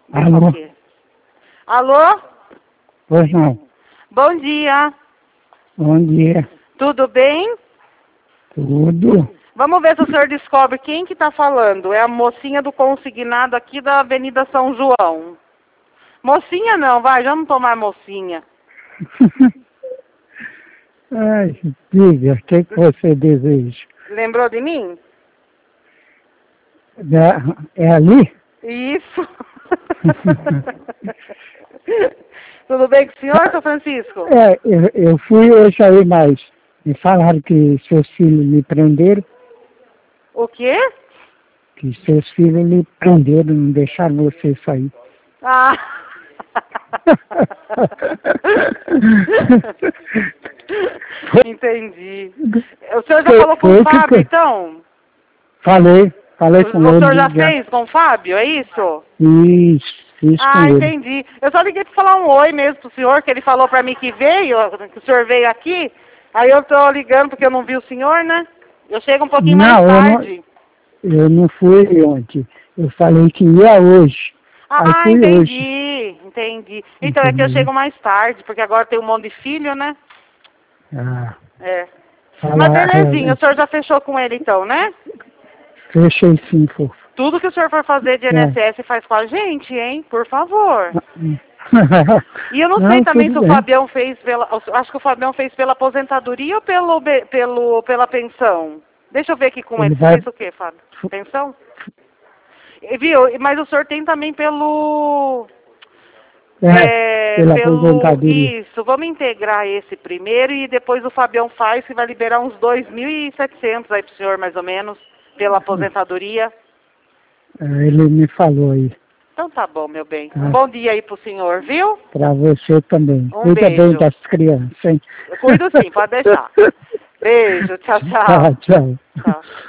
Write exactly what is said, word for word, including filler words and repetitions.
Alô? Alô? Pois não. Bom dia. Bom dia. Tudo bem? Tudo. Vamos ver se o senhor descobre quem que está falando. É a mocinha do consignado aqui da Avenida São João. Mocinha não, vai, vamos tomar mocinha. Ai, diga, o que, que você deseja? Lembrou de mim? É, é ali? Isso. Tudo bem com o senhor, seu Francisco? É, eu, eu fui hoje aí, mas me falaram que seus filhos me prenderam, O quê? que seus filhos me prenderam, não deixaram você sair. Ah. Entendi. O senhor já Foi- falou com foi o que Fábio, que- então? Falei, falei O, com o ele. senhor já já. fez com o Fábio, é isso? Isso, isso Ah, com ele. entendi. Eu só liguei para falar um oi mesmo pro senhor, que ele falou para mim que veio, que o senhor veio aqui. Aí eu tô ligando porque eu não vi o senhor, né? Eu chego um pouquinho mais Não, eu não, tarde. eu não fui ontem. Eu falei que ia hoje. Aí Ah, fui entendi, hoje. entendi. Então é que eu Entendeu? chego mais tarde, porque agora tem um monte de filho, né? Ah, É. fala, Mas belezinha, é, o senhor já fechou com ele então, né? fechei sim, fofo. Tudo que o senhor for fazer de I N S S faz com a gente, hein? Por favor. E eu não, sei também se tudo o bem. Fabião fez pela... Acho que o Fabião fez pela aposentadoria ou pelo, be- pelo, pela pensão. Deixa eu ver aqui com ele. Ele Você vai... fez o quê, Fábio? Pensão? E, viu? Mas o senhor tem também pelo... É, É, pela pelo... aposentadoria. Isso, vamos integrar esse primeiro e depois o Fabião faz, que vai liberar uns dois mil e setecentos aí pro senhor, mais ou menos, pela aposentadoria. É, ele me falou aí. Então tá bom, meu bem. Tá? Um bom dia aí pro senhor, viu? Pra você também. Um Cuida bem beijo. das crianças, hein? Eu cuido sim, pode deixar. Beijo, tchau, tchau. Tchau, tchau. Tchau.